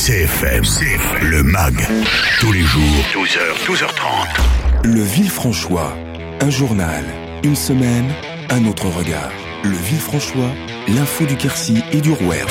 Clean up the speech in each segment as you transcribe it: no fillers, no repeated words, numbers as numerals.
CFM, le MAG, tous les jours, 12h, 12h30. Le Villefranchois, un journal, une semaine, un autre regard. Le Villefranchois, l'info du Quercy et du Rouergue.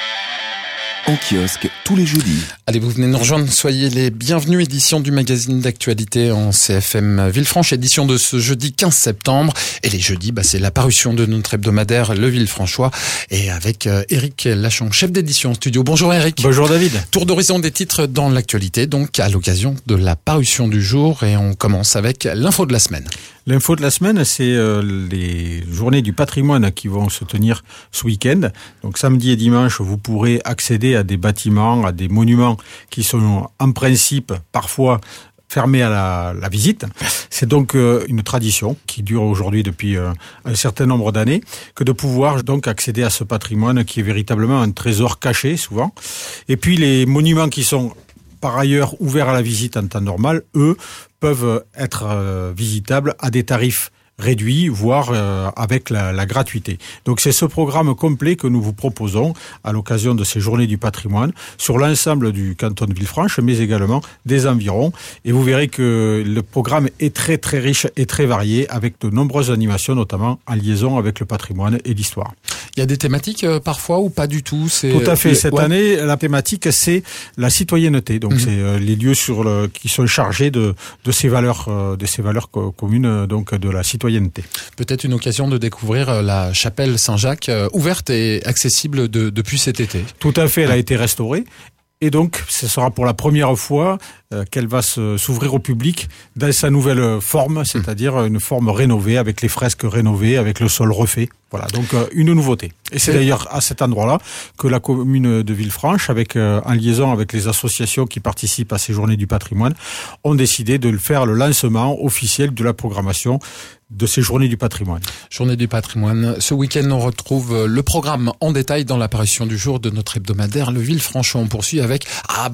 En kiosque tous les jeudis. Allez, vous venez nous rejoindre, soyez les bienvenus. Édition du magazine d'actualité en CFM Villefranche, édition de ce jeudi 15 septembre. Et les jeudis, c'est la parution de notre hebdomadaire Le Villefranchois. Et avec Éric Lachon, chef d'édition en studio. Bonjour Éric. Bonjour David. Tour d'horizon des titres dans l'actualité, donc à l'occasion de la parution du jour. Et on commence avec l'info de la semaine. L'info de la semaine, c'est les journées du patrimoine qui vont se tenir ce week-end. Donc samedi et dimanche, vous pourrez accéder à des bâtiments, à des monuments qui sont en principe parfois fermés à la visite. C'est donc une tradition qui dure aujourd'hui depuis un certain nombre d'années, que de pouvoir donc accéder à ce patrimoine qui est véritablement un trésor caché souvent. Et puis les monuments qui sont par ailleurs ouverts à la visite en temps normal, eux, peuvent être visitables à des tarifs réduits, voire avec la gratuité. Donc c'est ce programme complet que nous vous proposons à l'occasion de ces journées du patrimoine sur l'ensemble du canton de Villefranche, mais également des environs. Et vous verrez que le programme est très très riche et très varié, avec de nombreuses animations, notamment en liaison avec le patrimoine et l'histoire. Il y a des thématiques parfois ou pas du tout? Tout à fait. Cette année, la thématique, c'est la citoyenneté. Donc c'est les lieux qui sont chargés de ces valeurs communes, donc de la citoyenneté. Peut-être une occasion de découvrir la chapelle Saint-Jacques, ouverte et accessible depuis cet été. Tout à fait, elle a été restaurée. Et donc, ce sera pour la première fois qu'elle va s'ouvrir au public dans sa nouvelle forme, c'est-à-dire une forme rénovée, avec les fresques rénovées, avec le sol refait. Voilà, donc une nouveauté. Et c'est d'ailleurs à cet endroit-là que la commune de Villefranche, en liaison avec les associations qui participent à ces journées du patrimoine, ont décidé de faire le lancement officiel de la programmation de ces journées du patrimoine. Journée du patrimoine. Ce week-end, on retrouve le programme en détail dans l'apparition du jour de notre hebdomadaire Le Villefranchois. On poursuit avec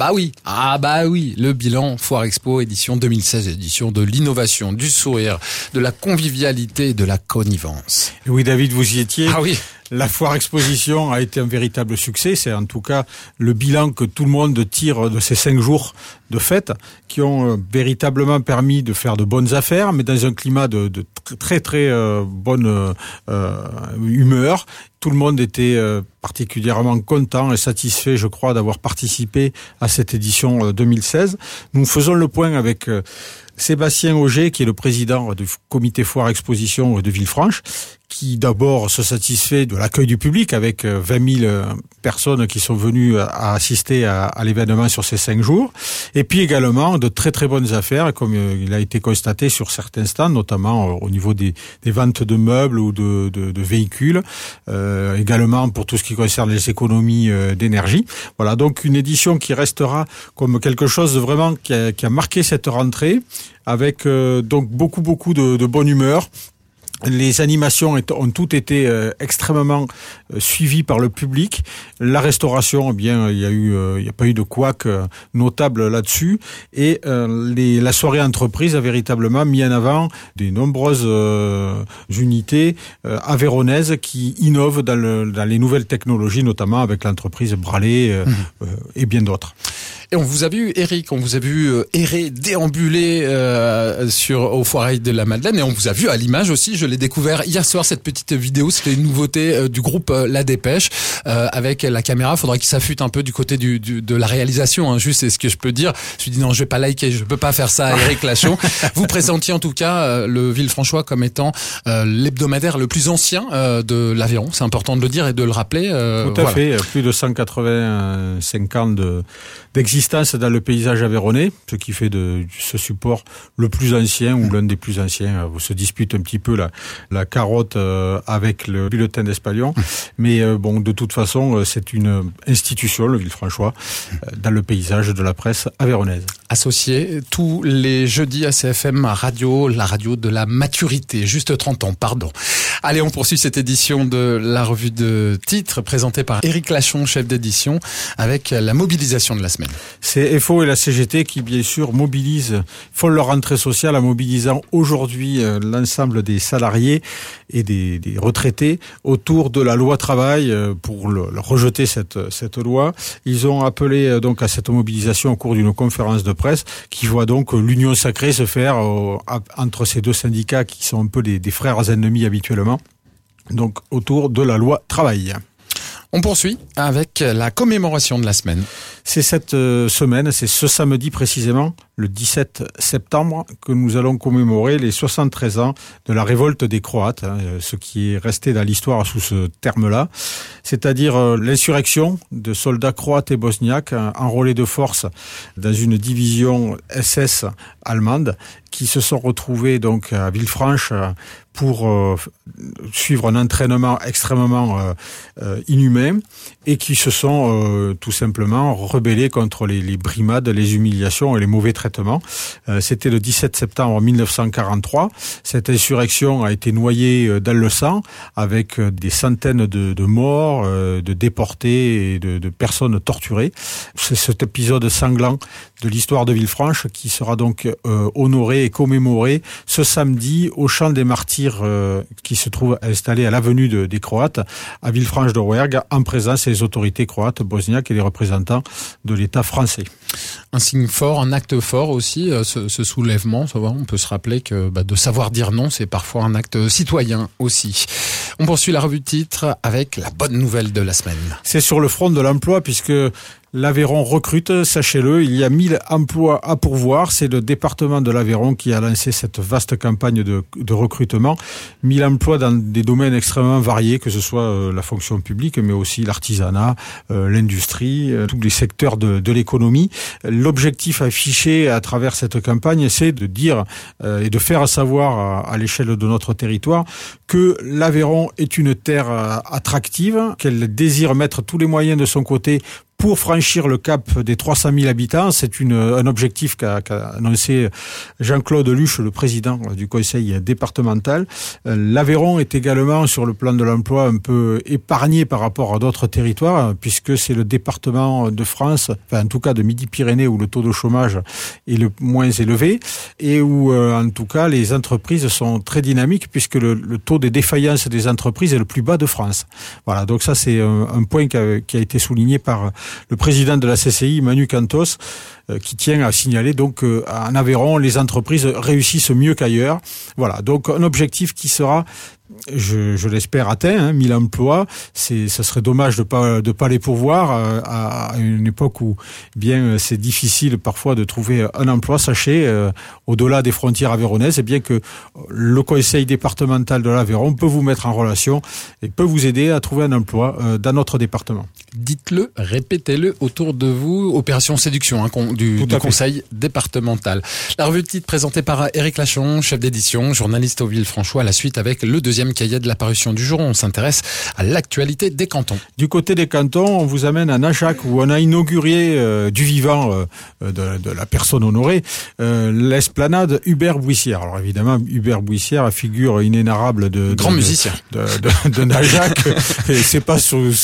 le bilan Foire Expo édition 2016, édition de l'innovation, du sourire, de la convivialité et de la connivence. Et oui, David, vous y étiez. Ah oui. La foire exposition a été un véritable succès. C'est en tout cas le bilan que tout le monde tire de ces 5 jours de fête qui ont véritablement permis de faire de bonnes affaires, mais dans un climat de très très bonne humeur. Tout le monde était particulièrement content et satisfait, je crois, d'avoir participé à cette édition 2016. Nous faisons le point avec Sébastien Auger, qui est le président du comité Foire Exposition de Villefranche, qui d'abord se satisfait de l'accueil du public avec 20 000 personnes qui sont venues à assister à l'événement sur ces 5 jours. Et puis également de très très bonnes affaires, comme il a été constaté sur certains stands, notamment au niveau des ventes de meubles ou de véhicules, également pour tout ce qui concerne les économies d'énergie. Voilà, donc une édition qui restera comme quelque chose de vraiment qui a marqué cette rentrée, avec donc beaucoup de bonne humeur. Les animations ont toutes été extrêmement suivies par le public. La restauration, il y a pas eu de couac notable là-dessus. Et la soirée entreprise a véritablement mis en avant des nombreuses unités aveyronnaises qui innovent dans les nouvelles technologies, notamment avec l'entreprise Bralé et bien d'autres. Et on vous a vu, Éric, errer, déambuler au Foirail de la Madeleine, et on vous a vu à l'image aussi. Je l'ai découvert hier soir, cette petite vidéo. C'était une nouveauté du groupe La Dépêche, avec la caméra. Faudra qu'il s'affûte un peu du côté de la réalisation, juste, c'est ce que je peux dire. Je me suis dit non, je vais pas liker, je peux pas faire ça à Éric Lachon. Vous présentiez en tout cas le Villefranchois comme étant l'hebdomadaire le plus ancien de l'Aveyron. C'est important de le dire et de le rappeler. Tout à fait, plus de 185 ans d'existence dans le paysage aveyronnais, ce qui fait de ce support le plus ancien ou l'un des plus anciens. On se dispute un petit peu la carotte avec le bulletin d'Espalion, mais de toute façon, c'est une institution, le Villefranchois, dans le paysage de la presse aveyronnaise. Associé tous les jeudis à CFM Radio, la radio de la maturité, juste 30 ans, pardon. Allez, on poursuit cette édition de la revue de titres présentée par Éric Lachon, chef d'édition, avec la mobilisation de la semaine. C'est FO et la CGT qui, bien sûr, font leur rentrée sociale en mobilisant aujourd'hui l'ensemble des salariés et des retraités autour de la loi travail pour rejeter cette loi. Ils ont appelé donc à cette mobilisation au cours d'une conférence de presse qui voit donc l'union sacrée se faire entre ces deux syndicats qui sont un peu des frères ennemis habituellement, donc autour de la loi travail. On poursuit avec la commémoration de la semaine. C'est cette semaine, c'est ce samedi précisément, le 17 septembre, que nous allons commémorer les 73 ans de la révolte des Croates, ce qui est resté dans l'histoire sous ce terme-là, c'est-à-dire l'insurrection de soldats croates et bosniaques enrôlés de force dans une division SS allemande qui se sont retrouvés donc à Villefranche pour suivre un entraînement extrêmement inhumain et qui se sont tout simplement rebellés contre les brimades, les humiliations et les mauvais traitements. C'était le 17 septembre 1943. Cette insurrection a été noyée dans le sang avec des centaines de morts, de déportés et de personnes torturées. C'est cet épisode sanglant de l'histoire de Villefranche qui sera donc honoré et commémoré ce samedi au Champ des Martyrs qui se trouve installé à l'avenue des Croates à Villefranche-de-Rouergue en présence des autorités croates, bosniaques et des représentants de l'État français. Un signe fort, un acte fort aussi, ce soulèvement. On peut se rappeler que de savoir dire non, c'est parfois un acte citoyen aussi. On poursuit la revue de titre avec la bonne nouvelle de la semaine. C'est sur le front de l'emploi puisque l'Aveyron recrute, sachez-le, il y a 1000 emplois à pourvoir. C'est le département de l'Aveyron qui a lancé cette vaste campagne de recrutement. 1000 emplois dans des domaines extrêmement variés, que ce soit la fonction publique, mais aussi l'artisanat, l'industrie, tous les secteurs de l'économie. L'objectif affiché à travers cette campagne, c'est de dire et de faire savoir à l'échelle de notre territoire que l'Aveyron est une terre attractive, qu'elle désire mettre tous les moyens de son côté pour franchir le cap des 300 000 habitants. C'est un objectif qu'a annoncé Jean-Claude Luche, le président du conseil départemental. L'Aveyron est également, sur le plan de l'emploi, un peu épargné par rapport à d'autres territoires, puisque c'est le département de France, enfin en tout cas de Midi-Pyrénées, où le taux de chômage est le moins élevé, et où en tout cas les entreprises sont très dynamiques, puisque le taux de défaillance des entreprises est le plus bas de France. Voilà, donc ça c'est un point qui a été souligné par le président de la CCI, Manu Cantos, qui tient à signaler donc en Aveyron, les entreprises réussissent mieux qu'ailleurs. Voilà, donc un objectif qui sera, je l'espère, atteint, 1000 emplois. Ça serait dommage de pas les pourvoir à une époque où bien c'est difficile parfois de trouver un emploi. Sachez, au-delà des frontières aveyronnaises, bien que le conseil départemental de l'Aveyron peut vous mettre en relation et peut vous aider à trouver un emploi dans notre département. Dites-le, répétez-le autour de vous. Opération séduction du conseil départemental. La revue de titre présentée par Éric Lachon, chef d'édition, journaliste au Villefranchois. La suite avec le deuxième cahier de la parution du jour. On s'intéresse à l'actualité des cantons. Du côté des cantons, on vous amène à Najac où on a inauguré du vivant de la personne honorée l'esplanade Hubert Bouissière. Alors évidemment, Hubert Bouissière, figure inénarrable grand musicien de Najac. Et c'est pas sous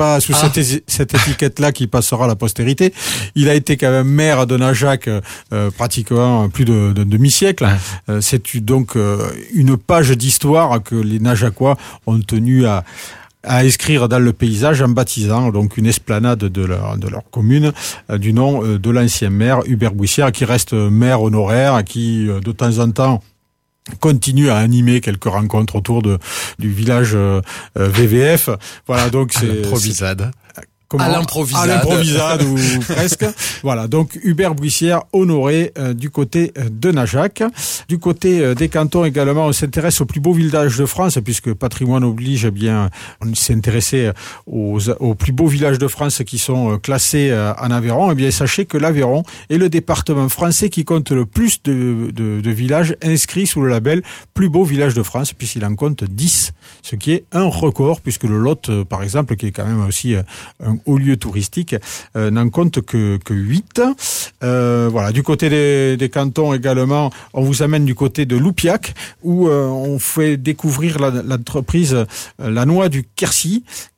cette étiquette-là qui passera à la postérité. Il a été quand même maire de Najac pratiquement plus de demi-siècle. C'est donc une page d'histoire que les Najacois ont tenu à inscrire dans le paysage en baptisant donc une esplanade de leur commune du nom de l'ancien maire Hubert Bouissière, qui reste maire honoraire, qui de temps en temps continue à animer quelques rencontres autour du village VVF. Voilà, donc c'est l'improvisade. À l'improvisade ou presque. Voilà, donc Hubert Bouissière honoré du côté de Najac. Du côté des cantons également, on s'intéresse aux plus beaux villages de France, puisque patrimoine oblige, bien, on s'est intéressé aux plus beaux villages de France qui sont classés en Aveyron. Eh bien, sachez que l'Aveyron est le département français qui compte le plus de villages inscrits sous le label plus beau village de France, puisqu'il en compte 10, ce qui est un record, puisque le Lot, par exemple, qui est quand même aussi un haut lieu touristique, n'en compte que 8. Voilà. Du côté des cantons également, on vous amène du côté de Loupiac, où on fait découvrir l'entreprise La Noix du Quercy,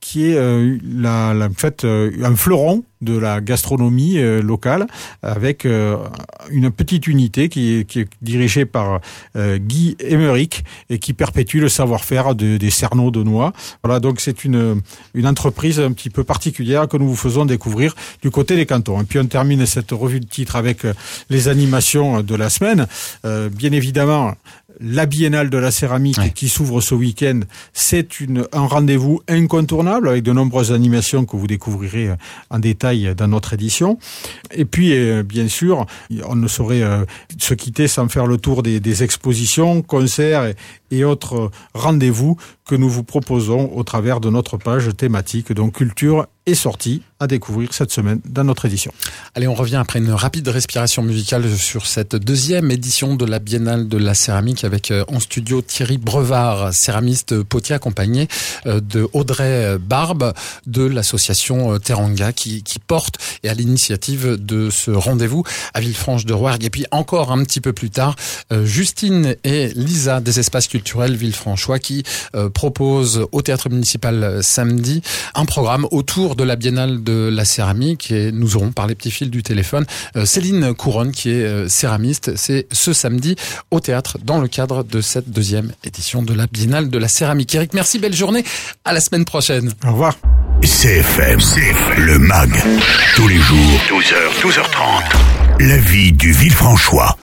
qui est en fait un fleuron de la gastronomie locale, avec une petite unité qui est dirigée par Guy Émeric et qui perpétue le savoir-faire des Cernaux de Noix. Voilà, donc c'est une entreprise un petit peu particulière que nous vous faisons découvrir du côté des cantons. Et puis on termine cette revue de titre avec les animations de la semaine. Bien évidemment, la Biennale de la céramique qui s'ouvre ce week-end, c'est un rendez-vous incontournable avec de nombreuses animations que vous découvrirez en détail dans notre édition. Et puis, bien sûr, on ne saurait se quitter sans faire le tour des expositions, concerts et autres rendez-vous que nous vous proposons au travers de notre page thématique, donc culture et sorties à découvrir cette semaine dans notre édition. Allez, on revient après une rapide respiration musicale sur cette deuxième édition de la Biennale de la céramique avec en studio Thierry Brevard, céramiste potier accompagné de Audrey Barbe de l'association Teranga qui porte et à l'initiative de ce rendez-vous à Villefranche-de-Rouergue. Et puis encore un petit peu plus tard, Justine et Lisa des espaces culturels Villefranchois qui proposent au théâtre municipal samedi un programme autour de la Biennale de la céramique et nous aurons par les petits fils du téléphone Céline Couronne qui est céramiste. C'est ce samedi au théâtre dans le cadre de cette deuxième édition de la Biennale de la céramique. Eric, merci, belle journée. À la semaine prochaine. Au revoir. CFM, le MAG. Tous les jours, 12h, 12h30. La vie du Villefranchois.